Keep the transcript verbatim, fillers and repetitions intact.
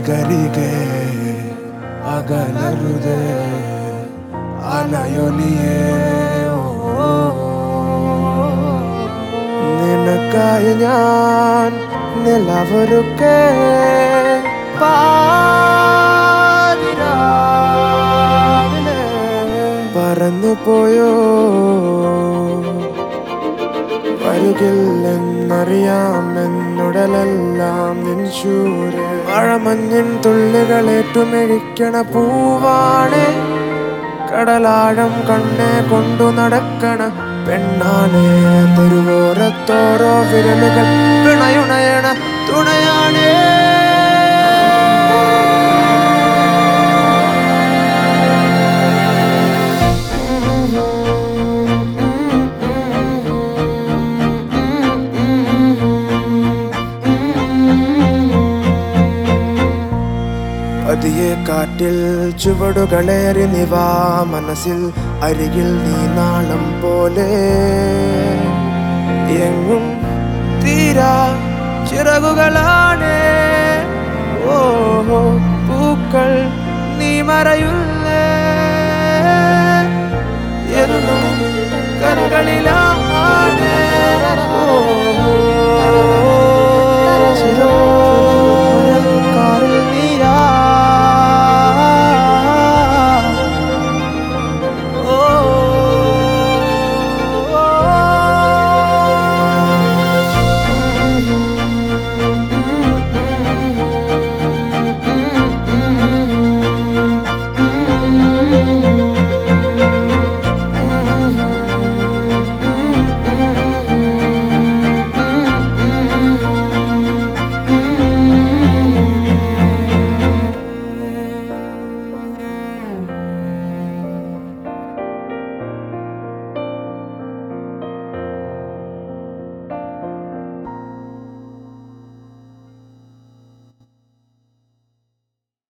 കരികെ അകലരുതേ അലയൊലിയേ നിനക്കായി ഞാൻ നിലവൊരുക്കേ പാതിരാവിലെ പറന്നു പോയോ വരുകില്ലെന്നറിയാമെന്നുടലെല്ലാം നിൻശൂര് മഴമഞ്ഞിൻ തുള്ളികളേറ്റുമെഴിക്കണ പൂവാണ് കടലാഴം കണ്ണെ കൊണ്ടു നടക്കണ പെണ്ണാണ് തെരുവോരത്തോരോ വിരലുകൾ പിണയുണയണ തുണയാണേ പതിയെ കാറ്റിൽ ചുവടുകളേറി നിവാ മനസ്സിൽ അരികിൽ നീ നാളം പോലെ എങ്ങും തീരാ ചിറകുകളാണ് ഓഹോ പൂക്കൾ നീ മറയുല്ല